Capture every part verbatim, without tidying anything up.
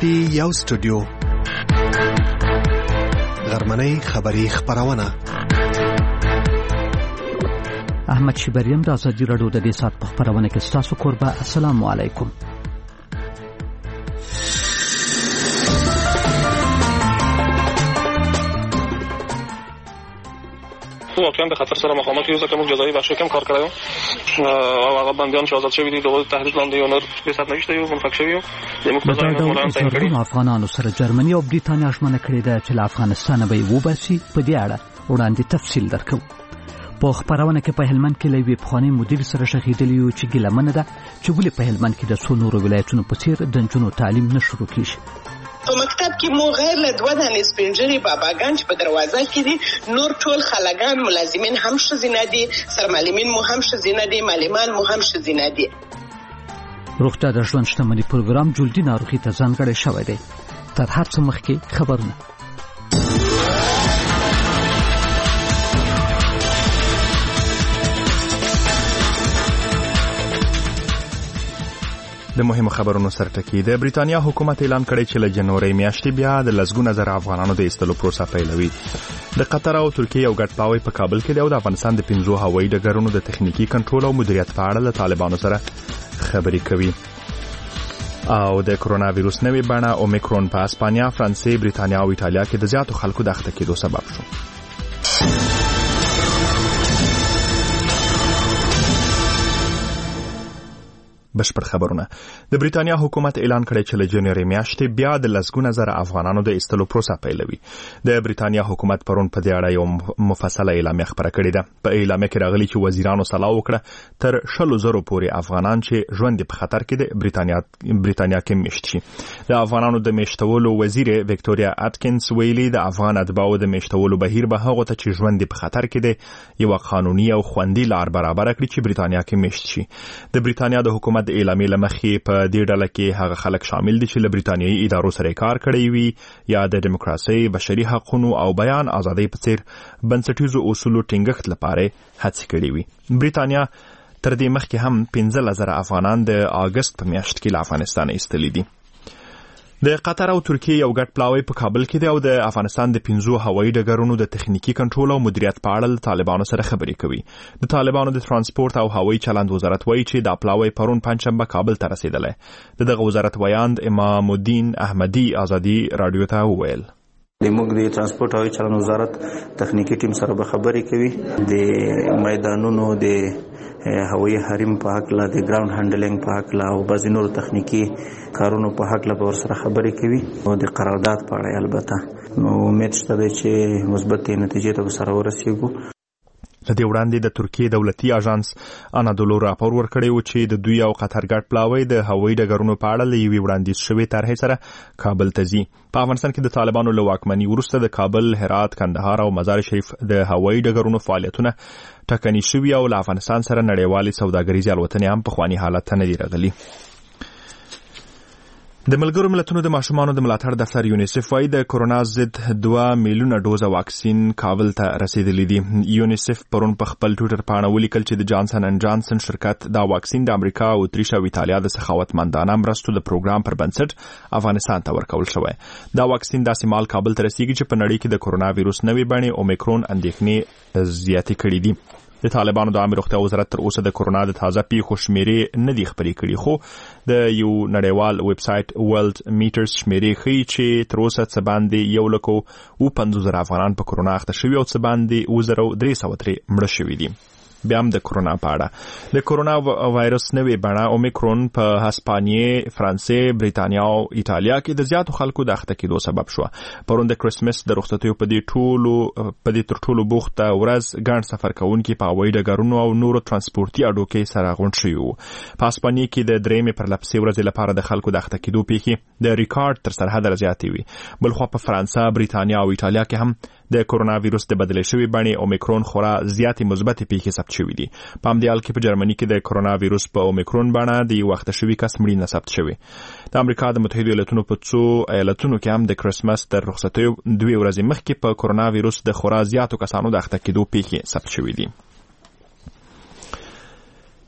کې یو سټوډیو غرمنۍ خبری خبرونه. احمد شبریم د ازادي راډیو د دې سات په خبرونه کې تاسو قربا. السلام علیکم. واقعا به خطر سره مخامخ یو ځکه موږ جزایي بخش کم کار کړو او هغه بندیان چې آزاد شوي دي د تهدید لاندې یو نور به سات نشته یو منفک شوی یو د مقتضای مولان تعین کړي. افغانانو سره جرمني او بریتانیا ژمنه کړې ده چې له افغانستان به وباسي. په دې اړه وړاندې تفصیل درکو. په خبرونه کې په هلمند کې لوی پخوانی مدیر سره شهیدلی یو چې ګلمنه ده چې ولې په هلمند کې د څو نورو ولایتونو په څیر د نجونو تعلیم نه شروع کیږي. په مکتب کې مو غیر له دوه دانې سپینجري باباګان چې په دروازه کې دي، نور ټول خلګان ملازمین هم ښځینه دي، سرمعلمین مو هم ښځینه دي، معلمان مو هم ښځینه دي. روغتیا د ژوند شتمنۍ پروګرام جلدي ناروغي ته ځانګړی شوی دی. تر هر څه مخکې خبرونه. د مهمو خبرونو سره ټکی. د بریتانیا حکومت اعلان کړی چې له جنوري میاشتې بیا د لسګونه زره افغانانو د ایستلو پروسه پیلوي. د قطر او ترکیې یو ګډ پلاوی په کابل کې دی او د افغانستان د پنځو هوایي ډګرونو د تخنیکی کنټرول او مدیریت په اړه له طالبانو سره خبرې کوي. او د کرونا وایروس نوې بڼه اومیکرون په اسپانیا، فرانسې، بریتانیا او ایټالیا کې د زیاتو خلکو د اخته کېدو سبب شو. بشپړ خبرونه. د بریتانیا حکومت اعلان کړی چې له جنوري میاشتې بیا د لسګونه زره افغانانو د ایستلو پروسه پیلوي. د بریتانیا حکومت پرون په دې اړه یو مفصله اعلامیه خبره کړې ده. په اعلامیه کې راغلي چې وزیرانو سلا وکړه تر شلو زرو پورې افغانان چې ژوند په خطر کې د بریتانیا بریتانیا کې میشت شي. د افغانانو د میشتولو وزیر وکټوریا اټکینز ویلي د افغان اتباعو د میشتولو بهیر به هغه ته چې ژوند په خطر کې دی یو قانوني او خوندي لار برابر کړي چې بریتانیا کې میشت شي. د بریتانیا د حکومت د اعلامیې لمخې په دې ډله کې هغه خلک شامل دي چې له بریتانیایي ادارو سره کار کړی وي یا د دیموکراسي، بشري حقوقو او بیان ازادۍ په څیر بنسټیزو اصولو ټینګښت لپاره هڅې کړې وي. بریتانیا تر دې مخکې هم پنځه زره افغانان د اگست په میاشت کې له افغانستان ایستلي دي. د قطر او ترکیې یو ګډ پلاوی په کابل کې دی او د افغانستان د پنځو هوایي ډګرونو د تخنیکی کنټرول او مدیریت په اړه طالبانو سره خبرې کوي. د طالبانو د ترانسپورت او هوایي چلند وزارت وایي چې دا پلاوی پرون پنځشنبه کابل ته رسیدلی. د دغه وزارت ویاند امام الدین احمدی ازادي رادیو ته وویل د موږ د ترانسپورت او چلند وزارت تخنیکی ټیم سره به خبرې کوي د میدانونو د هوایي حریم په حق لا د ګراوند هانډلینګ په حق لا او بعض نور تخنیکی کارونو په حق لا به ور سره خبرې کوي او د قرارداد په اړه البته نو امید شته چې مثبت نتیجې ته سره ورسیږو. لدې وړاندې د ترکیې دولتي اژانس انادولو راپور ورکړی و چې د دوی او قطر ګډ پلاوی د هوایي ډګرونو په اړه له یوې وړاندیز شوې طرحې سره کابل ته ځي. په افغانستان کې د طالبانو له واکمنۍ وروسته د کابل، هرات، کندهار او مزار شریف د هوایي ډګرونو فعالیتونه ټکني شوي او له افغانستان سره نړیوالې سوداګریزې الوتنې هم په خواني حالت ته نه دي راغلي. د ملګرو ملتونو د ماشومانو د ملاتړ دفتر یونیسف وايي د کرونا ضد دوه میلیونه ډوزه واکسین کابل ته رسیدلی دي. یونیسف پرون په خپل ټویټر باندې ولیکل چې د جانسن اینډ جانسن شرکت دا واکسین د امریکا او اتریش او ایتالیا د سخاوتمندانه مرستو د پروګرام پر بنسټ افغانستان ته ورکول شوی. دا واکسین داسې مال کابل ته رسیږي چې په نړۍ کې د کرونا وایروس نوې بڼې اومیکرون اندېښنې زیاتې کړې دي. د طالبانو د عامه روغتیا وزارت تر اوسه د کرونا د تازه پیښو شمیرې نه دي خبرې کړي، خو د یو نړیوال ویب سایټ ورلد میټرز شمیرې ښیي چې تر اوسه څه باندې یو لکو او پنځوس زره افغانان په کرونا اخته شوي او څه باندې اووه زره درې سوه ترې مړه شوي دي. بیا هم د کرونا په اړه د کرونا وایرس نوې بڼه اومیکرون په هسپانیې، فرانسې، بریتانیا او ایټالیا کې د زیاتو خلکو د اخته کېدو سبب شو. پرون د کرسمس د رخصتیو په دې ټولو په دې تر ټولو بوخته ورځ ګڼ سفر کوونکي په هوایي ډګرونو او نورو ترانسپورتي اډو کې سره غونډ شوي وو. په هسپانیې کې د درېیمې پرلپسې ورځې لپاره د خلکو د اخته کېدو پیښې د ریکارډ تر سرحده زیاتې وي. بلخوا په فرانسه، بریتانیا او ایټالیا کې هم د کرونا وایروس د بدلې شوې بڼې اومیکرون خورا زیاتې مثبتې پیښې ثبت شوي دي. په همدې حال کې په جرمني کې د کرونا وایروس په اومیکرون بڼه د یو وخته شوي کس مړینه ثبت شوې. د امریکا د متحده ایالاتونو په څو ایالتونو کې هم د کرسمس تر رخصتیو دوې ورځې مخکې په کرونا وایروس د خورا زیاتو کسانو د اخته کېدو پیښې ثبت شوې دي.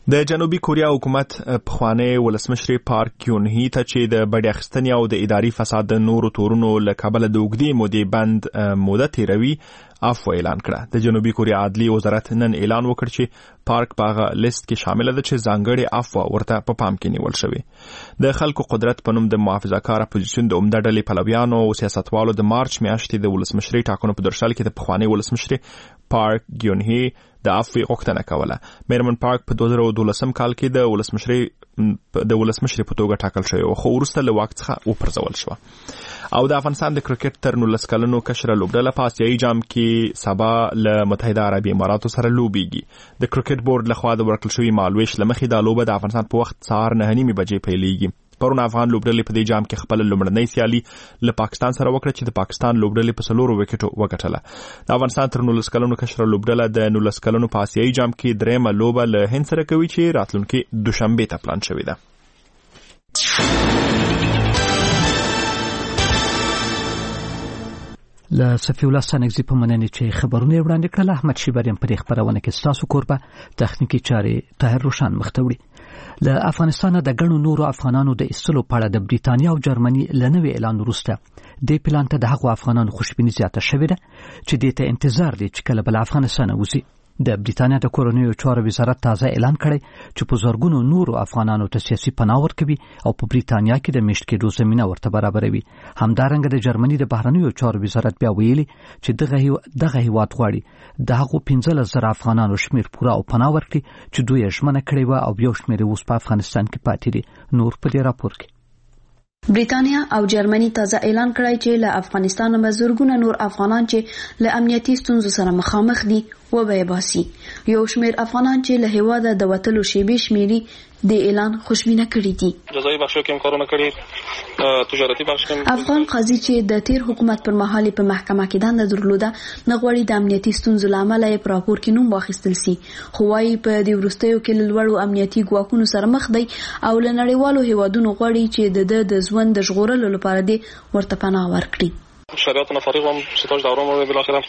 د جنوبي کوریا حکومت پخوانی ولسمشر پارک ګیون هی ته چې د بډې اخیستنې او د اداري فساد د نورو تورونو له کبله د اوږدې مودې بند موده تیروي عفو اعلان کړه. د جنوبي کوریا عدلي وزارت نن اعلان وکړ چې پارک په هغه لیست کې شامل ده چې ځانګړې عفو ورته په پام کې نیول شوی. د خلکو قدرت په نوم د محافظه‌کار اپوزیسیون د عمده ډلې پلویانو او سیاستوالو د مارچ میاشتې د ولسمشرۍ ټاکنو په درشل کې د پخوانی ولسمشر پارک ګیون هی د عفو غوښتنه کوله. میرمن پارک په دوه زره دولسم کال کې د ولسمشرۍ د ولسمشر په توګه ټاکل شوی خو وروسته له واک څخه وپرځول شو. او د افغانستان د کرکټ تر نولس کلنو کشره لوبډله په آسیایي جام کې سبا له متحده عربي اماراتو سره لوبېږي. د کرکټ بورډ لخوا د ورکړل شوي مالویش له مخې دا لوبه د افغانستان په وخت سهار نهه نیمې بجې پیلېږي. پرون افغان لوبډلې په دې جام کې خپل لومړنۍ سیالي له پاکستان سره وکړه چې د پاکستان لوبډلې په څلورو وکټو وګټله. د افغانستان تر نولس کلنو کشره لوبډله د نولس کلنو په آسیایي جام کې درېیمه لوبه له هند سره کوي چې راتلونکي دوشنبې ته پلان شوې ده. له صفي الله سانګزي په مننې چې خبرونه وړاندې کړل. احمد شیبریم په دې خبرونه کې ستاسو کوربه تخنیکی چارې طاهر روشن مختوړي. له افغانستان د غنو نورو افغانانو د ایستلو په اړه د بریټانیا او جرمني لنوي اعلان وروسته د پلان ته د هغو افغانانو خوشبیني زیاته شوې ده چې د ته انتظار دي چې کله بل افغانستان وځي. د بریټانیا د کورونیو چارو وزارت تازه اعلان کړی چې په زرګونو نورو افغانانو ته سیاسي پناه ورکوي او په بریټانیا کې د میشت کېدو زمینه ورته برابروي. همدارنګه د جرمني د بهرنیو چارو وزارت بیا ویلي چې دغه دغه هیواد غواړي د هغو پنځلس زره افغانانو شمیر پوره او پناه ورکړي چې دوی یې ژمنه کړې وه او یو شمیر اوس په افغانستان کې پاتې دي. نور په دې راپور کې بریټانیا او جرمني تازه اعلان کړی چې له افغانستان نه زرګونه نور افغانان چې له امنیتي ستونزو سره مخامخ دي وبای باسي. یو شمیر افغانان چې له هیواده د وتلو شیبې شمیري د اعلان خوشبینه کړی دي. جزایي بخشو کې کارونه کړي، تجارتي بخش کې افغان قاضي چې د تیر حکومت پر مهال په محکمه کې دنده درلوده نه غواړي د امنیتي ستونزو لامل یې پر راپور کې نوم واخیستل سي. خو وايي په دې وروستیو کې لوړو امنیتي ګواښونو سره مخ دی او له نړیوالو هیوادونو غواړي چې د د ژوند د ژغورلو لپاره دې ورته پناه ورکړي. شریعتنا فارغ هم ستاج دوران و بالاخره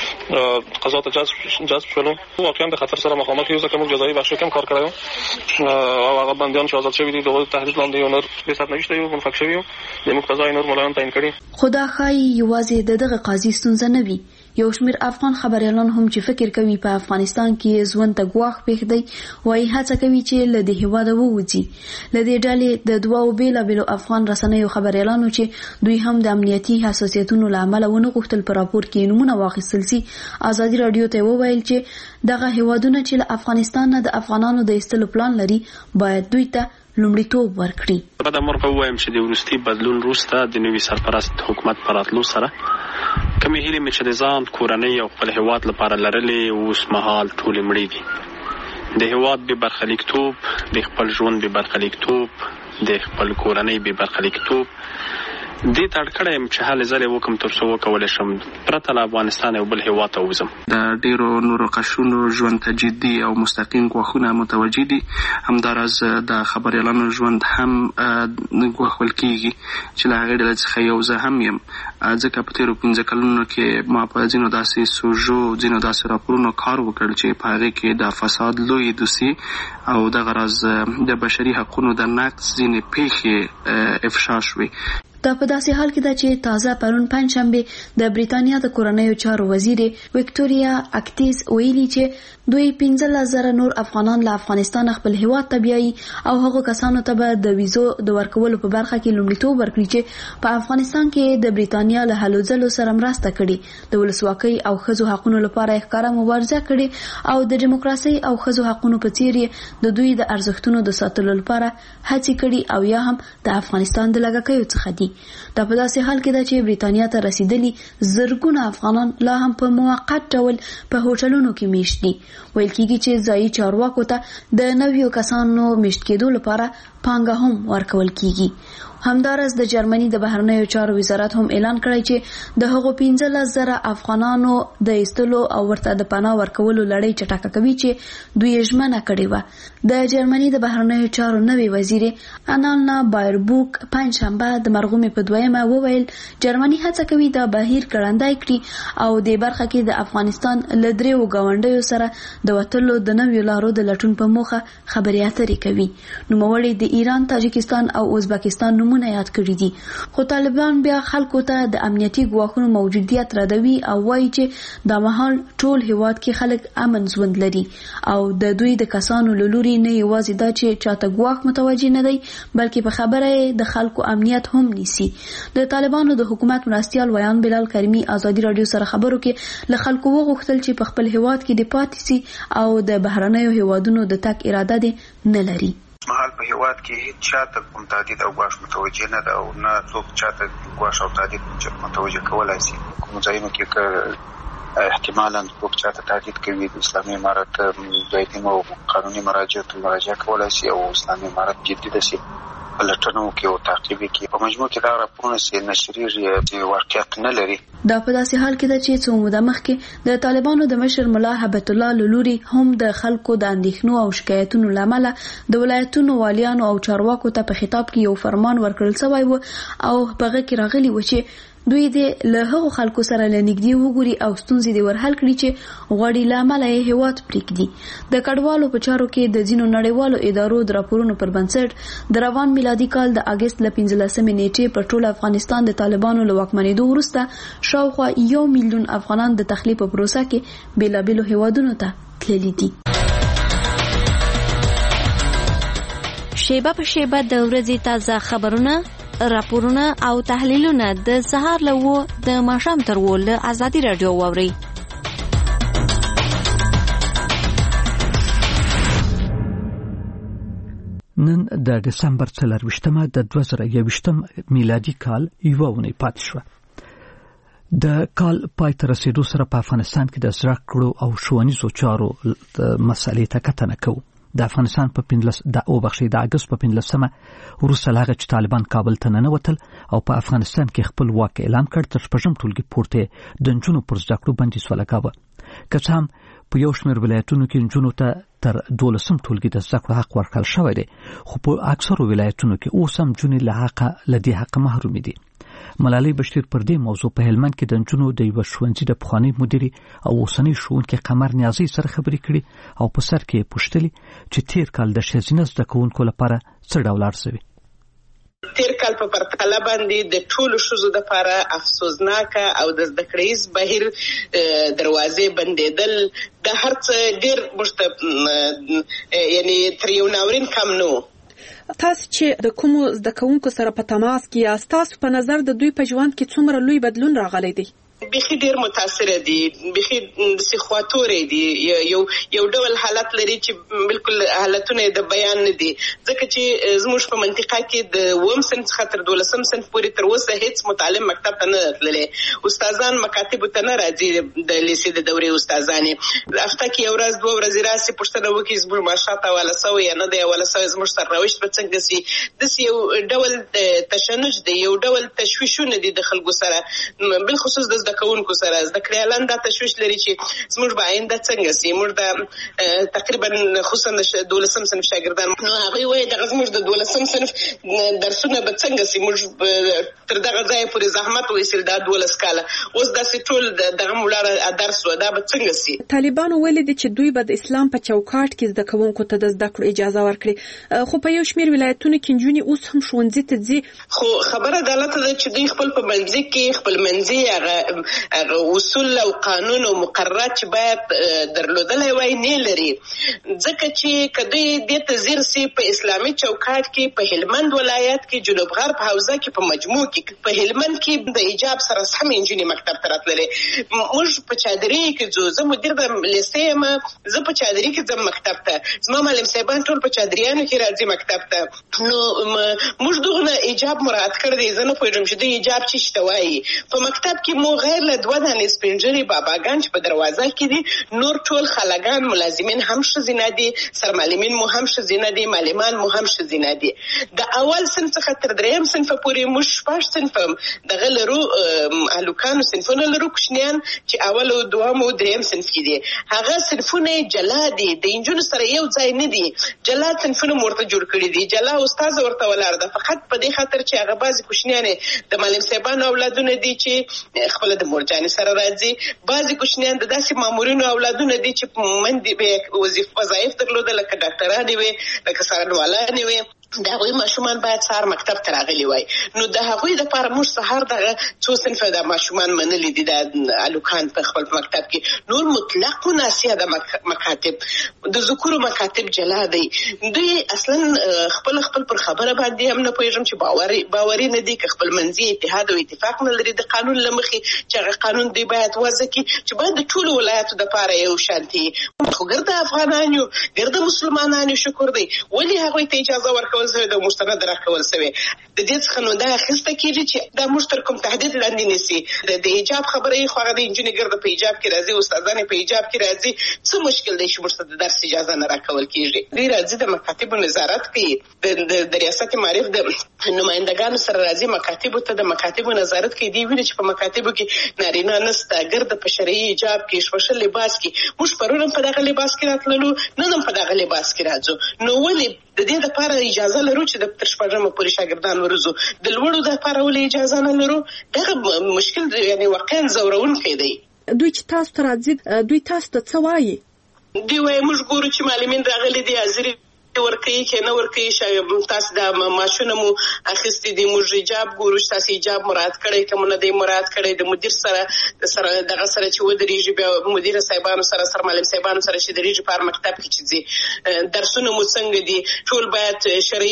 قضات جذب جذب شدو واقعا به خطر سره مخامخ یو ځکه موږ جزایي بخشو کې کار کړو او هغه بندیان چې آزاد شوي دي د تهدید لاندې یو نور به ست نشته یو منفک شوی د مقتضای نور ملایان تعیین کړي. خدا خای یوازې د دغه قاضي ستونزه نه وي. یو شمیر افغان خبريالان هم چې فکر کوي په افغانستان کې ژوند ته ګواښ پېښ دی وایي هڅه کوي چې له دې هیواده ووځي. له دې ډلې د دوو بیلابیلو افغان رسنیو خبريالانو چې دوی هم د امنیتي حساسیتونو له امله ونه غوښتل په راپور کې نمونه واخیستل سي. ازادي رادیو ته وویل چې دغه هیوادونه چې له افغانستان نه د افغانانو د ایستلو پلان لري باید دوی ته لومړیتوب ورکړي. دا مرغه وایم چې د وروستي بدلون وروسته د نوي سرپرست حکومت پر راتلو سره کومې هیلې مې چې د ځان کورنۍ او خپل هیواد لپاره لرلې اوس مهال ټولې مړې دي. د هیواد بې برخلیکتوب، د خپل ژوند بې برخلیکتوب، د خپل کورنۍ بې برخلیکتوب دې ته اړ کړی یم چې هلې ځلې وکړم تر څو وکولی شم پرته له افغانستان یو بل هیواد ته وځم. د ډېرو نورو قشرونو ژوند ته جدي او مستقیم ګواښونه متوجه دي. همداراز د خبریالانو ژوند هم ګواښل کېږي چې له هغې ډلې څخه یو زه هم یم ځکه په تېرو پنځه کلونو کې ما په ځینو داسې سوژو ځینو داسې راپورونو کار وکړ چې په هغې کې د فساد لویې دوسیې او دغه راز د بشري حقونو د نقض ځینې پیښې افشا شوې. دا په داسې حال کې ده چې تازه پرون پنجشنبه د بریټانیا د کورنیو چارو وزیر وکټوریا اکټیز ویلي چې دوی پنځلس زره نور افغانان له افغانستان خپل هیواد ته بیایي او هغو کسانو ته به د ویزو د ورکولو په برخه کې لومړیتوب ورکړي چې په افغانستان کې د بریټانیا له هلو ځلو سره مرسته کړي، د ولسواکۍ او ښځو حقونو لپاره ښکاره مبارزه کړي او د دیموکراسۍ او ښځو حقونو په څیر د دوی د ارزښتونو د ساتلو لپاره هڅې کړي او یا هم د افغانستان د لږکیو څخه دي. دا په داسې حال کې ده چې بریټانیا ته رسیدلي زرګونه افغانان لا هم په موقت ډول په هوټلونو کې میشت دي. ویل کېږي چې ځایي چارواکو ته د نویو کسانو میشت کېدو لپاره پانګه هم ورکول کېږي. همدارس د جرمني د بهرنیو چارو وزارت هم اعلان کړی چې د هغو پنځلس زره افغانانو د ایستلو او ورته د پناه ورکولو لړۍ چټکه کوي چې دوی ژمنه کړې و. د جرمني د بهرنیو چارو نوي وزیر انالنا بایربوک پنځشنبه د مرغومې په دویمه وویل جرمني هڅه کوي د بهیر ګړندی کړي او د برخه کې د افغانستان له دریو ګاونډیو سره د وټلو د نویو لارو د لټون په موخه خبرې اترې کوي. نوموړي د ایران، تاجکستان او ازبکستان نومونه یاد کړی دي، خو طالبان بیا خلکو ته د امنیتي ګواښونو موجودیت ردوي او وایي چې د مهال ټول هیواد کې خلک امن ژوند لري او د دوی د کسانو له لوري نه یوازې دا چې چاته ګواښ متوجه نه دی بلکې په خبره د خلکو امنیت هم نیسي. د طالبانو د حکومت مرستیال ویان بلال کریمی ازادي رادیو سره خبرو کې له خلکو وغوښتل چې په خپل هیواد کې د پاتې سي او د بهرنیو هیوادونو د تک اراده دي نه لري. مهال په هیواد کې هیڅ چاته کوم تهدید او ګواښ متوجه نه ده او نه څوک چاته ګواښ او تهدید متوجه کولای شي. کوم ځایونو کې احتمالاً څوک چاته تهدید کوي د اسلامي امارت دایمي او قانوني مراجعه مراجعه کولای شي او اسلامي امارت جدي دي لټنو کې او تعقیب کې په مجموع کې دا راپورونه سي نشریږي واقعیت نه لري. دا په داسې حال کې ده چې څو موده مخکې د طالبانو د مشر ملا هبت الله لوري هم د خلکو د اندېښنو او شکایتونو لامل د ولایتونو والیانو او چارواکو ته په خطاب کې یو فرمان ورکړل شوی و او په هغه کې راغلی و چې دوی د له هغو خلکو سره لنګدي وګوري او ستونزې د ورحل کړي چې غوړي لامل یې هیواد پریږدي. د کډوالو په چارو کې د ځینو نړیوالو ادارو د راپورونو پر بنسټ د روان میلادي کال د اگست له پنځلسمې نیټې په ټول افغانستان د طالبانو له واکمنېدو وروسته شاوخوا یو میلیون افغانان د تخلیه په پروسه کې بیلابیلو هیوادونو ته تللي دي. شیبه په شیبه د ورځې تازه خبرونه، راپورونه او تحلیلونه د سهار له و د ماښام تر و له ازادي رادیو واوري. نن د دسمبر څلرویشتمه د دوه زره یوویشتم میلادي کال یوه اونۍ پاتې شوه. د کال پای ته رسیدو سره په افغانستان کې د زده کړو او ښوونیزو چارو مسلې ته کتنه کوو. د افغانستان په پنځلس د او بخښي د اگست په پنځلسمه وروسته له هغه چې طالبان کابل ته ننوتل او په افغانستان کې خپل واک اعلان کړ تر شپږم ټولګي پورته د نجونو پر زده کړو بندیز ولګاوه. که څه هم په یو شمېر ولایتونو کې نجونو ته تر دولسم ټولګي د زده کړو حق ورکړل شوی دی، خو په اکثرو ولایتونو کې اوس هم نجونې له حقه له دې حقه محرومې دي. ملالۍ بشیر پر دې موضوع په هلمند کې د نجونو د یوه ښوونځي د پخواني مدیرې او اوسنۍ ښوونکې قمر نیازۍ سره خبرې کړي او په سر کې یې پوښتلي چې تیر کال د ښځینه زده کوونکو لپاره څه ډول ارزوي. تیر کال په پرتله باندې د ټولو ښځو لپاره افسوسناکه او د زده کړیز بهیر دروازې بندېدل د هر څه ډېر مشت یعنی تر یو ناورین کم نه. تاسو چې د کومو زده کوونکو سره په تماس کې یاست، تاسو په نظر د دوی په ژوند کې څومره لوی بدلون راغلی دی؟ بخي ډیر متاثره دي، بخي سخواتورې دي، یو یو ډول حالت لري چې بالکل حالتونه د بیان نه دي، ځکه چې زموږ په منطقه کې د اووم صنف څخه تر دولسم صنف پورې تر اوسه هیڅ متعلم مکتب ته نه تللی. استادان مکاتب ته نه راځي، د لیسې د دورې استادانې هفته کې یو ورځ دوه ورځې راسي پوښتنه وکړي زموږ معاشات حواله سوی یا نه دی حواله سوی، زموږ سرنوشت به څنګه سي. داسې یو ډول تشنج دی، یو ډول تشویشونه دي د خلکو سره، بالخصوص د کوونکو سره. زده کړیالان دا تشویش لري چې زموږ به آینده څنګه سي. موږ د تقریبا خصوصا د دولسم صنف شاګردان نو هغوی وایي دغه زموږ د دولسم صنف درسونه به څنګه سي، موږ تر دغه ځایه پورې زحمت وایستل دا دولس کاله، اوس داسې ټول دغه مولاړه درس و دا به څنګه سي. طالبانو ویلي دي چې دوی به د اسلام په چوکاټ کې زده کوونکو ته د زده کړو اجازه ورکړي، خو په یو شمېر ولایتونو کې نجونې اوس هم ښوونځي ته ځي. خو خبره غلطه ده چې دوی خپل په منځ کې خپل منځي هغه اصول او قانون او مقررات چې باید درلودلای وای نه لري، ځکه چې کدی د تزیر سي په اسلامي چوکاټ کې په هلمند ولایت کې جنوب غرب حوزه کې په مجموع کې په هلمند کې د ایجاب سره سم انجینی مکتب ته راتللې. موږ په چادري کې جو زه مدیر د لیسې ما زه په چادري کې ځم مکتب ته، زما معلم صاحبان ټول په چادریانو کې راځي مکتب ته. نو موږ دغه ایجاب مراعات کړی، زه نه پوهیږم چې د ایجاب څه شته وایي. په مکتب کې مو بغیر له دوه دانې سپینږیري باباګان چې په دروازه کې دي، نور ټول خلګان ملازمین هم ښځینه دي، سرمعلمین مو هم ښځینه دي، معلمان مو هم ښځینه دي. د اول صنف څخه تر دریم صنف پورې موږ شپږ صنف دغه لرو، هلکانو صنفونه لرو، کوچنیان چې اول او دوم او دریم صنف کې دي. هغه صنفونه جلا دي، د انجونو سره یو ځای نه دي. جلا صنفونه مرته جوړ کړی دي، جلا استاد ورته ولاړ ده، فقط په دې خاطر چې هغه بعضی کوچنیان د معلم صاحبانو اولادونه دي چې خپل د مورجانې سره راځي، بعضی کوچنیان د داسې مامورینو اولادونه دي چې مندي به وظیفه وظایف درلوده، لکه ډاکټرانې وي، لکه څارنوالانې وي. د هغوی ماشومان باید سهار مکتب ته راغلي وای. نو د هغوی دپاره موږ سهار دغه څو صنفه د ماشومان منلي دي د هلکان په خپل مکتب کې. نور مطلق مناسیه د مکاتب، د ذکورو مکاتب جلا دی. دوی اصلا خپل خپل پر خبره باندې هم نه پوهېږم چې باوري باوري نه دي، که خپل منځي اتحاد او اتفاق نه لري د قانون له مخې چې هغه قانون دوی باید وضع کړي چې باید د ټولو ولایاتو دپاره یو شانتي. خو ګرده افغانان یو، ګرده مسلمانان یو، شکر دی. ولې هغوی ته اجازه ورکول شوې ده، مستند راکول شوې؟ د دې څخه نو دا اخیسته کېږي چې دا موږ تر کوم تهدید لاندې نیسي. د حجاب خبره یې خو هغه د نجونې ګرده په حجاب کې راځي، استادان په حجاب کې راځي، څه مشکل دی چې موږ ته د درس اجازه نه راکول کېږي؟ دوی راځي د مکاتبو نظارت کوي، د ریاست معارف د نمایندګانو سره راځي مکاتبو ته، د مکاتبو نظارت کوي. دوی ویني چې په مکاتبو کې نارینه نسته، ګرده په شرعي حجاب کې، شپشل لباس کې. موږ پرون هم په دغه لباس کې راتللو، نن هم په دغه لباس کې راځو. نو ولې د دې لپاره اجازه لرو چې د تر شپږمه پورې شاګردان ورزو، د لوړو لپاره ولې اجازه نه لرو؟ دغه مشکل یعنی واقعا زورونکی دی. دوی چې تاسو ته راځي، دوی تاسو ته څه وایي؟ دوی وایي موږ ګورو چې معلمین راغلي دي، حاضري ورکوي چې نه ورکوي، تاسو د ماشونه مو اخیستي دي، موږ حجاب ګورو چې تاسو حجاب مراعات کړی که مو نه دی مراعات کړی. د مدیر سره سره دغه سره چې ودرېږي، بیا مدیر صاحبانو سره، سر معلم صاحبانو سره چې درېږي په هر مکتب کې چې ځي، درسونه مو څنګه دي، ټول باید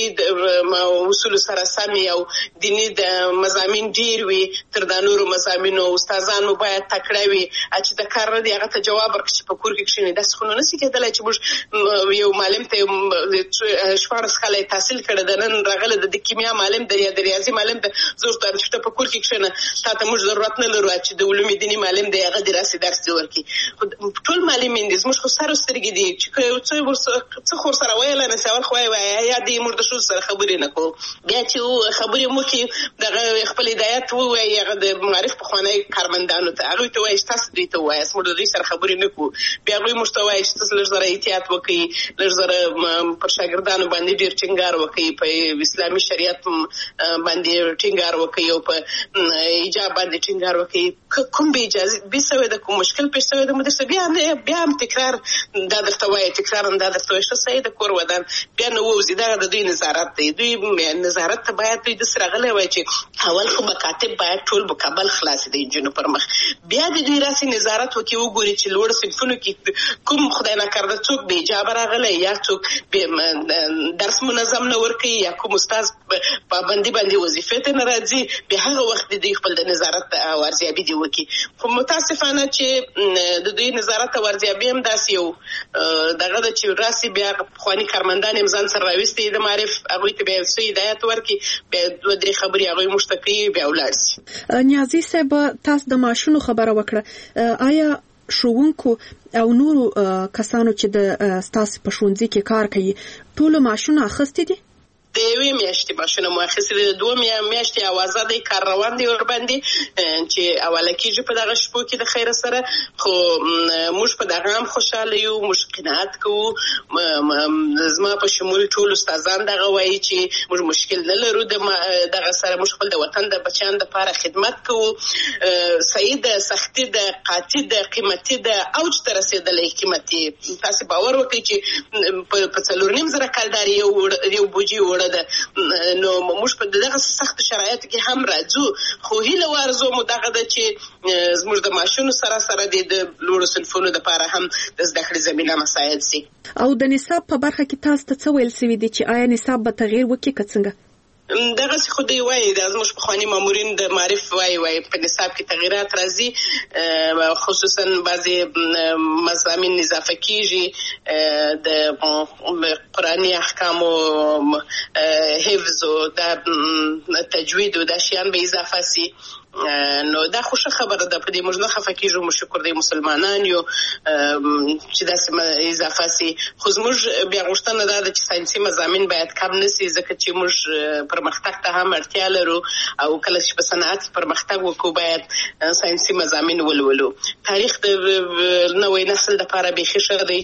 شرعي اصولو سره سم او دیني د مضامین ډېر وي تر دا نورو مضامینو. استادان مو باید تکړه وي، چې د کار نه دی هغه ته جواب ورکړي چې په کور کې کښېني. داسې خو نو نشي کېدلی چې موږ یو معلم ته شپاړس کاله تحصیل کړی د نن راغله د کیمیا معلم د یا د ریاضي معلم د زور ته چې په کور کې کښېنه، تا ته موږ ضرورت نه لرو چې د علوم دیني معلم دی هغه د راسي درس ورکړي. ټول معلمین دي زموږ خو سر سترګې دي چې څه خور سره ویل نه سوال خو وایي یا دې موږ د شو سره خبرې نه کوو. بیا چې خبرې مو کې دغه خپل هدایت ووایي هغه د معرف پخوانی کارمندانو ته، هغوی ته وایي چې تاسو دوی ته ووایاست موږ د دوی سره خبرې نه کوو. بیا هغوی موږ ته وایي چې تاسو لږ زره احتیاط وکړئ، لږ زره پر شاګردانو باندې ډېر ټینګار وکړي، په اسلامي شریعت باندې ټینګار وکړي او په حجاب باندې ټینګار وکړي. کوم به اجازه به سوی د کوم مشکل پیښ سوی د مدرسې بیا بیا هم تکرار دا درته وایي، تکرار هم دا درته وایي ښه صحیح د کور ودان بیا نه ووځي. دا د دوی نظارت دی. دوی نظارت ته باید دوی داسې راغلی وای چې اول خو مکاتب باید ټول مکمل خلاص د نجونو پر مخ، بیا د دوی راسې نظارت وکړي، وګوري چې لوړ صنفونو کې کوم خدای نکرده څوک بې حجابه راغلی یا څوک درس منظم نه ورکوي یا کوم استاد پابندي باندې وظیفې ته نه راځي، بیا هغه وخت دوی خپل د نظارت او ارزیابي دې وکړي. خو متاسفانه چې د دوی نظارت او ارزیابي هم داسې یو دغه ده چې راسي بیا پخواني کارمندان یې ځان سره راوستي د معرف، هغوی ته بیا څه هدایت ورکړي، بیا دوه درې خبرې هغوی موږ ته کوي، بیا ولاړ سي. نیازي صاحب تاسو د ماشونو خبره وکړه، آیا ښوونکو او نورو کسانو چې د ستاسو په ښوونځي کې کار کوي ټولو ماشونه اخیستي دي؟ د یوې میاشتې ماشونه مو اخیستي دي، د دوه میاشتې اوازه دی کار روان دی ورباندې چې اوله کېږي په دغه شپو کې د خیره سره. خو موږ په دغه هم خوشحاله یو، موږ قناعت کوو. زما په شمول ټول استادان دغه وایي چې موږ مشکل نه لرو دغه سره، موږ خپل د وطن د بچیانو دپاره خدمت کوو. صحیح ده، سختي ده، قاطي ده، قیمتي ده، اوج ته رسېدلی قیمتي. تاسې باور وکړئ چې په څلور نیم زره کلدارې یو بوجي وړه ده. نو موږ په دغه سخت شرایطو کې هم راځو، خو هیله وارزو مو دغه ده چې زموږ د ماشونو سره سره د لوړو صنفونو دپاره هم د زده کړې زمینه مساعد سي. او د نصاب په برخه کې تاسو ته څه ویل سوي دي چې آیا نصاب به تغییر وکړي که څنګه؟ دغسې خو دوی وایي، دا زموږ پخواني مامورین د معرف وایي وایي په نصاب کې تغییرات راځي، خصوصا بعضې مضامین اضافه کېږي، د قرآني احکامو حفظ او دا تجوید او دا شیان به اضافه سي. نو دا خوشا خبره ده. په دې موږ نه خفه کیږو، موږ شکر دی مسلمانان یو چې داسې اضافه سي. خو زموږ بیا غوښتنه دا ده چې ساینسي مضامین باید کم نسي، ځکه چې موږ پرمختګ ته هم اړتیا لرو او کله چې په صنعت پرمختګ وکړو باید ساینسي مضامین ولولو. تاریخ د نوې نسل لپاره بیخي ښه دی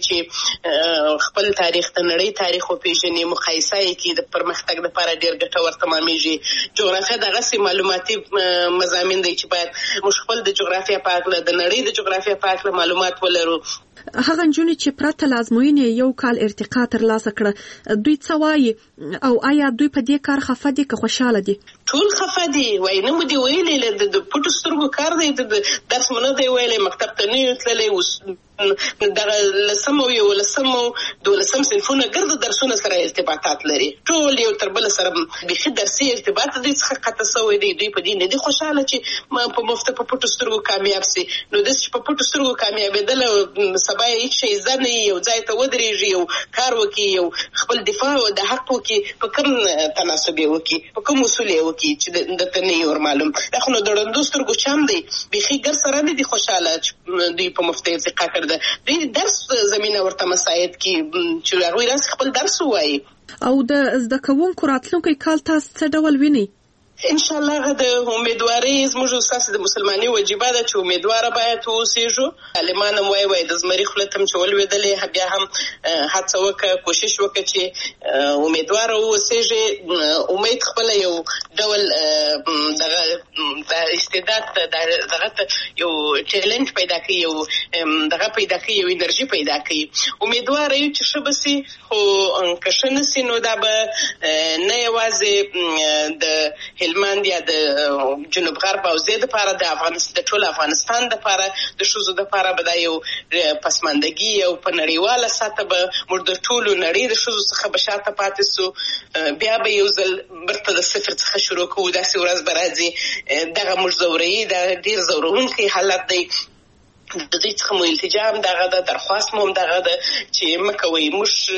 چې خپل تاریخ د نړۍ تاریخ وپېژني، مقایسه یې کړي، د پرمختګ لپاره ډېر ګټور تمامېږي. جغرافیه دغسې معلوماتي مضامین دی چې باید موږ خپل د جغرافیه په هکله د نړۍ د جغرافیه په هکله معلومات ولرو. هغه نجونې چې پرته له ازموینې یو کال ارتقا ترلاسه کړه، دوی څه وایي او آیا دوی په دې کار خفه دي که خوشحاله دي؟ ټول خفه دي. وایي نه مو دې ویلې د پټو سترګو کار دی، د درس مو نه دی ویلی، مکتب ته نه یو تللی، اوس دغه لسم او یولسم او دولسم صنفونه ګرده درسونه سره ارتباطات لري، ټول یو تر بله سره بیخي درسي ارتباط دوی څخه قطع سوی دی. دوی په دې نه دي خوشحاله چې په مفته په پټو سترګو کامیاب سي. نو داسې چې په پټو سترګو کامیابېدل سبا یې هېڅ شی زده نه وي، یو ځای ته ودرېږي، یو کار وکړي، یو خپل دفاع د حق وکړي، په کوم تناسب یې وکړي، په کوم اصول یې وکړي چې درته نه وي ورمعلوم. دا خو نو د ړندو سترګو چم دی، بیخي ګر سره نه دي خوشحاله چې دوی په مفته ارتقا کړده. دوی درس زمینه ورته مساعد کړي چې هغوی راسي خپل درس ووایي. او د زده کوونکو راتلونکی کال تاسو څه ډول وینئ؟ ان شاء الله هغه د امیدواري زموږ ستاسو د مسلمانۍ وجیبه ده چې امیدواره باید واوسېږو. عالمان هم وایي وایي د زمري خوله ته هم چې ولوېدلې، بیا هم هڅه وکړه، کوشش وکړه چې امیدواره واوسېږي. امید خپله یو ډول دغه د استعداد دغه ته یو ټیلنټ پیدا کوي، یو دغه پیدا کوي، یو انرژي پیدا کوي. امیدواره یو چې ښه به سي، خو که ښه نه سي نو دا به نه یوازې د هلمند یا د جنوب غرب او زید لپاره د افغانستان د ټول افغانستان لپاره د ښځو لپاره به دا یو پسماندګي او په نړیواله سطحه به موږ د ټولو نړۍ د ښځو څخه به شاته پاتې سو. بیا به یو ځل بیرته د صفر څخه شروع کوو، داسې ورځ به راځي. دغه موږ ځوروي، دا ډېر ځورونکی حالت دی. د دوی څخه مو التجا هم دغه ده، درخواست مو هم دغه ده چې مه کوئ.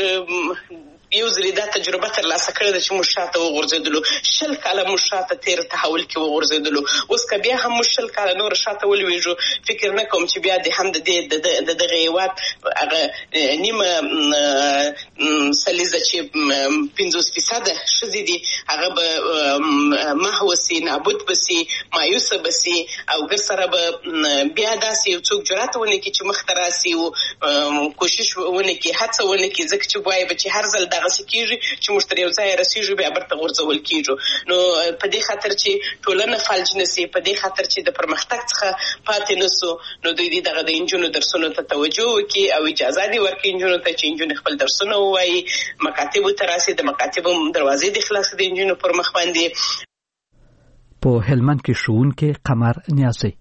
موږ یو ځلې دا تجربه ترلاسه کړې ده چې موږ شاته وغورځېدلو، شل کاله موږ شاته تېر تحول کې وغورځېدلو. اوس که بیا هم موږ شل کاله نور شاته ولوېږو، فکر نه کوم چې بیا د هم د دې د دغه هېواد هغه نیمه سلیزه چې پنځوس فیصده ښځې دي هغه به محو سي، نابود به سي، مایوسه به سي، او ګر سره به بیا داسې یو څوک جرات ونه کړي چې مخته راسي او کوشش ونه کړي، هڅه ونه کړي، ځکه چې وایي به چې هر ځل دغسې کېږي چې موږ تر یو ځایه رسېږو بیا برته غورځول کېږو. نو په دې خاطر چې ټولنه فلج نه سي، په دې خاطر چې د پرمختګ څخه پاتې نه سو، نو دوی دې دغه د نجونو درسونو ته توجه وکړي او اجازه دې ورکړي نجونو ته چې نجونې خپل درسونه ووایي، مکاتبو ته راسي، د مکاتبو دروازې دې خلاصې د نجونو پر مخ باندې. په هلمند کې ښوونکی قمر نیازی: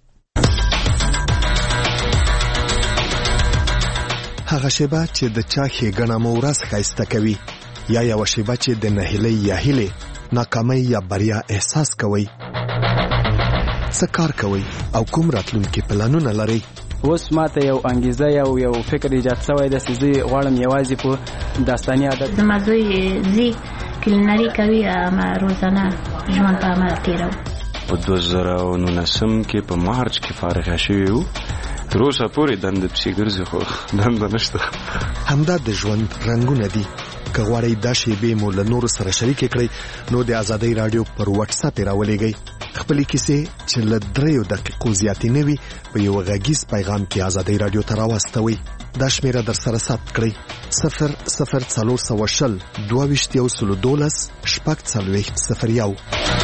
هغه شیبه چې د چا ښېګڼه مو ورځ ښایسته کوي، یا یوه شیبه چې د نهیلۍ یا هیلې، ناکامۍ یا بریا احساس کوئ. څه کار کوئ او کوم راتلونکي پلانونه لرئ؟ اوس ماته یو انګیزه یو یو فکر ایجاد شوی دی چې زه غواړم یوازې په داستاني عادت زما زوی ځي کلینري کوي، اما روزانه ژوند په عمل تېروو. په دوه زره او نولسم کې په مارچ کې فارغه شوي وو، تر اوسه پورې دنده پسې ګرځي خو دنده نشته. همدا د ژوند رنګونه دي. که غواړئ دا شیبې مو له نورو سره شریکې کړئ نو د ازادۍ راډیو پر وټس اپ یې راولېږئ. خپلې کیسې چې له دریو دقیقو زیاتې نه وي په یو غږیز پیغام کې ازادۍ راډیو ته راواستوئ. دا شمیره در سره ثبت کړئ: صفر صفر څلور سوه شل دوه ویشت یو سلو دولس شپږ څلوېښت صفر یو.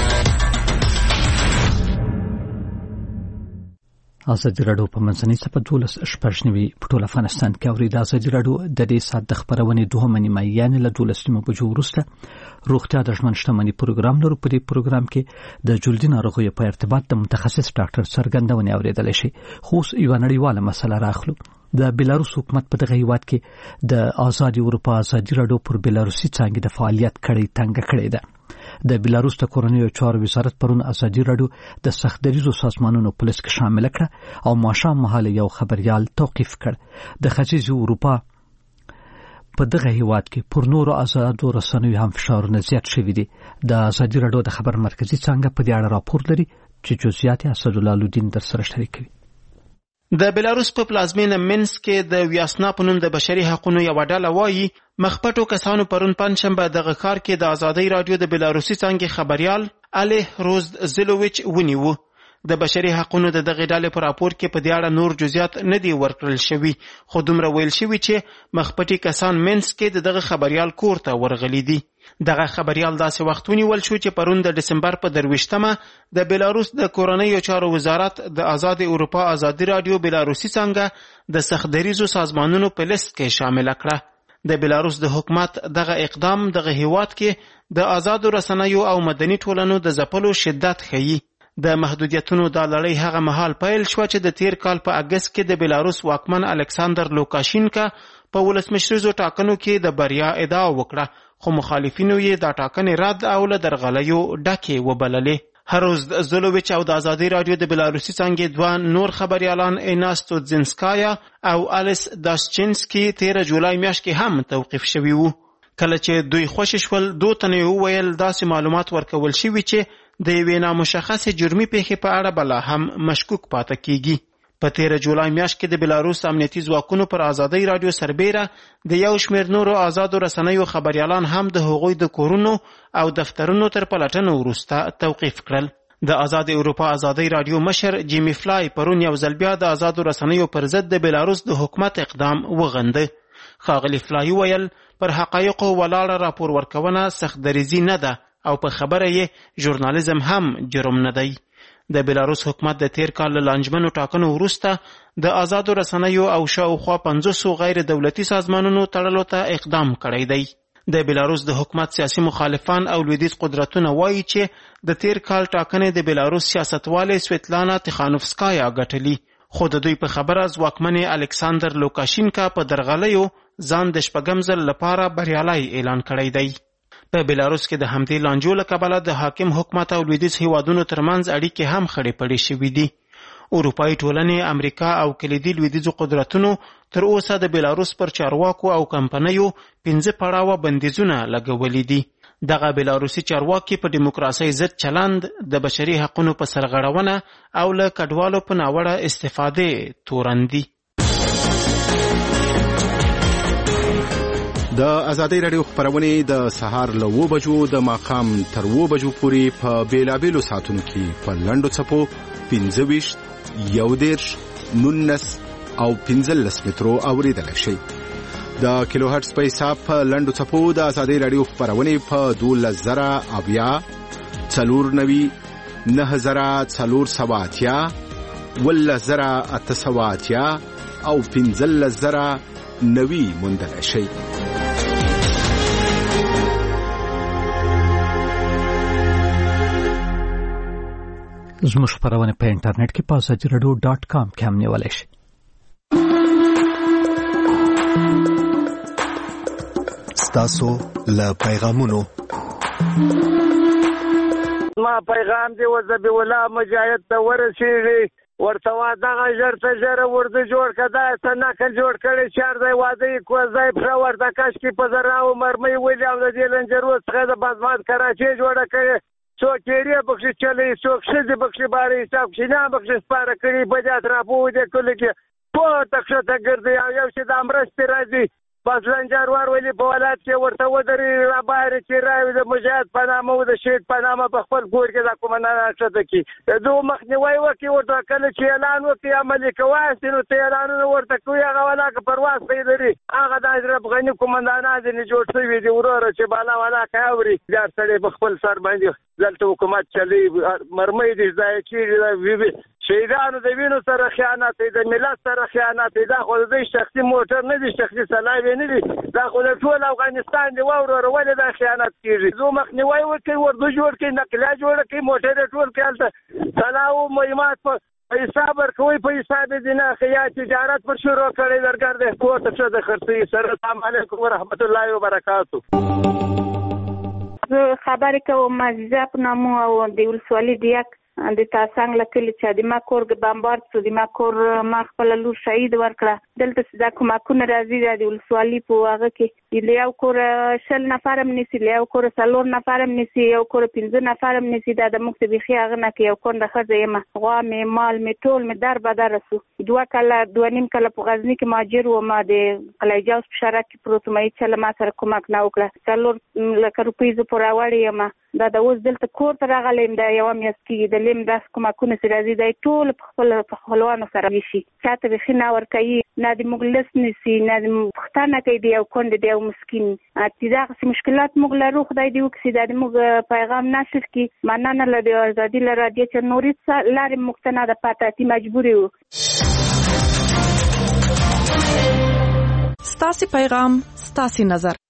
ازادي راډیو په منځنۍ صفحه دولس شپږ نوي په ټول افغانستان کې اوري. د ازادي راډیو د دې ساعت د خبرونې دوهمه نیمه یعنې له دولس نیمو بجو وروسته روغتیا د ژوند شتمنۍ پروګرام لرو. په دې پروګرام کې د جلدي ناروغیو په ارتباط د متخصص ډاکټر څرګندونې اورېدلی شي. خو اوس یوه نړیواله مسله راخلو. د بیلاروس حکومت په دغه هیواد کې د آزادي اروپا ازادي راډیو پر بیلاروسي څانګې د فعالیت کړۍ تنګه کړې ده. د بیلاروس د کورنیو چارو وزارت پرون ازادي راډیو د سخت دریزو سازمانونو په لست کې شامل کړه او ماښام مهاله یو خبريال توقیف کړ. د ختیځې اروپا په دغه هیواد کې پر نورو آزادو رسنیو هم فشارونه زیات شوي دي. د ازادي راډیو د خبر مرکزي څانګه په دې اړه راپور لري. چې جزئیات اسد الله الدین در سره شریکوي. د بلاروس په پلازمینه مینسک کې د ویاسنا په نوم د بشري حقوقو یوه ډله وایي مخپټو کسانو پرون پنجشنبه دغه ښار کې د ازادۍ راډیو د بلاروسي څانګې خبریال الیه روز زلوویچ ونیو. د بشري حقوقو د دغه ډلې په راپور کې په دې اړه نور جزئیات نه دي ورکړل شوي، خو دومره ویل شوي چې مخپټي کسان مینسک کې دغه خبریال کور ته ورغلي دي. دغه خبریال داسې وخت ونیول شو چې پرون د ډسمبر په درویشتمه د بلاروس د کورنیو چارو وزارت د آزاد اروپا آزادي راډیو بلاروسي څنګه د سختدریزو سازمانونو په لیست کې شامل کړه. د بلاروس د حکومت دغه اقدام دغه هیواد کې د آزادو رسنیو او مدني ټولنو د ځپلو شدت ښیي. د محدودیتونو دا لړۍ هغه مهال پیل شوه چې د تیر کال په اګست کې د بلاروس واکمن الکساندر لوکاشینکا په ولسمشریزو ټاکنو کې د بریا ادعا وکړه، خو مخالفینو یې دا ټاکنې رد او له درغلیو ډکې وبللې. هروز زلوویچ او د آزادۍ راډیو د بلاروسي څانګې دوه نور خبریالان ایناستو زینسکایا او الیس داشچینسکي تیره جولای میاشت کې هم توقیف شوي وو. کله چې دوی خوشې شول دو تنه یې وویل داسې معلومات ورکول شوي چې د یوې نامشخصې جرمي پیښې په اړه بلا هم مشکوک پاته کیږي. په تیره جولای میاشت کې د بلاروس امنیتي ځواکونو پر آزادۍ راډیو سربیره د یو شمېر نورو آزادو رسنیو خبریالان هم د هغوی د کورونو او دفترونو تر پلټنو وروسته توقیف کړل. د آزاد اروپا آزادۍ راډیو مشر جیمی فلای پرون یو ځل بیا د آزادو رسنیو پر ضد د بلاروس د حکومت اقدام وغنده. ښاغلي فلای ویل پر حقایقو ولاړه راپور ورکونه سختدریزي نه ده او په خبره یې ژورنالیزم هم جرم نه دی. د بلاروس حکومت د تیر کال له لانجمنو ټاکنو وروسته د آزادو رسنیو او شاوخوا پنځوسو غیر دولتي سازمانونو تړلو ته اقدام کړی دی. د بلاروس د حکومت سیاسي مخالفان او لویدیځ قدرتونه وایي چې د تیر کال ټاکنې د بلاروس سیاستوالې سویتلانا تخانوفسکایا ګټلي، خو د دوی په خبره ځواکمنې الکساندر لوکاشینکا په درغلیو ځان د شپږم ځل لپاره بریالی اعلان کړی دی. په بلاروس کې د همدې لانجو له کبله د حاکم حکومت او لویدیځ هیوادونو ترمنځ اړیکې هم خړې پړې شوي دي. اروپایي ټولنې، امریکا او کلیدي لویدیځو قدرتونو تر اوسه د بلاروس پر چارواکو او کمپنیو پنځه پړاوه بندیزونه لګولي دي. دغه بلاروسي چارواکي په دیموکراسۍ ضد چلند، د بشري حقوقو په سرغړونه او له کډوالو په ناوړه استفادې تورن دي. د آزادۍ راډیو خپرونې د سهار له اوو بجو د ماښام تر اوو بجو پورې په بیلابیلو ساعتونو کې په لنډو څپو پنځه ویشت، یو دېرش، نولس او پنځلس مترو اورېدلی شئ. د کیلو هرټز په حساب په لنډو څپو د آزادۍ راډیو خپرونې په دولس زره اویا، څلور نوي، نهه زره څلور سوه اتیا، اوولس زره اته سوه اتیا او پنځلس زره نوي موندلی شئ. زموږ خپرونه په انټرنیټ کې په آزادي راډیو ډاټ کام کې هم نیولی شئ. ستاسو له پیغامونو ما پیغام دی وزبی ولا مجاهد ته ورسېږي، ورته وا دغه ژر ته ژر ورده جوړ کړه، دا څه نقل جوړ کړی، چار ځای واده یې کوه ځای پښه ورته کش کړي، په زراو مرمۍ ولي او د دې لنجرو څخه د بازمات کراچۍ جوړه کړې، څوک ایرې پکښې چلی، څوک ښځې پکښې بارې، څوک شینان پکښې سپاره کړي، بدیات راپو دې کلي کې پورته کښته ګرځي او یو چې دا مرستې راځي بس لنجروار ولي په ولایت کې ورته ودرې راباهرې چې راوي د مجاهد په نامه او د شهید په نامه په خپل کور کې دا قومندان کښته کړي، د دغو مخنیوی وکړي، ورته کله چې اعلان وکړي عملي کواسي نو ته اعلانونه ورته کوي، هغه ولاکه پرواز پرې لري، هغه د اشرف غني قومندانان ځینې جوړ شوي دي وروره چې بالا ولاکه اوري، هر سړی په خپل سر باندې دلته حکومت چلی، مرمۍ دې ضایع کېږي، شهیدانو د وینو سره خیانت دی، د ملت سره خیانت دی، دا خو د دوی شخصي موټر نه دی، شخصي سلاوي نه دی، دا خو د ټول افغانستان دی، واوروره ولې دا خیانت کېږي؟ زه مخنیوی وکړئ، اردو جوړ کړئ، نقلیه جوړه کړئ، موټر یې ټول کړئ، هلته سلاو مهمات په حساب ورکوئ، په حساب یې دینه یا تجارت پر شروع کړئ، درګر د کور ته ښه د خرڅوي سره. السلام علیکم ورحمت الله وبرکاتو. زه خبرې کوم عزیزه په نامو او د ولسوالۍ د یک د تاسنګ لکلی چې د ما کور بمبارد شو د ما کور ما خپل لور شهید ورکړه دلته دا کومکونه راځي د ولسوالۍ په هغه کې د یو کور شل نفر هم نسی یو کور څلور نفر هم نسی یو کور پنځه نفر هم نسی دا د مخ ته بيخي هغه نه کې یو کور د خځه یم غوا مې مال مې ټول مې در بدر رسو دوه کله دوه نیم کله په غزنی کې ماجر و ما د قلایجاوس په شارک کې پروت مې چې ما سره کومک نه وکړه څلور لکه روپۍ ز پورا وړي یم دا د اوس دلته کور ته راغلم دا یو میاس کې د لیم داس کومکونه سره راځي د ټول خپل خپلوانو سره وشي چاته به خنا ور کوي نه د مغلس نسی نه د پښتانه کې دی او کند دی او مسكين اتیزاغ مشکلات مغله رو خدای دی وکسي د موږ پیغام نشر کی مننه له د ازادي لره د چې نوري لارې مقتنع د پاتاتي مجبوري وو ستاسو پیغام ستاسو نظر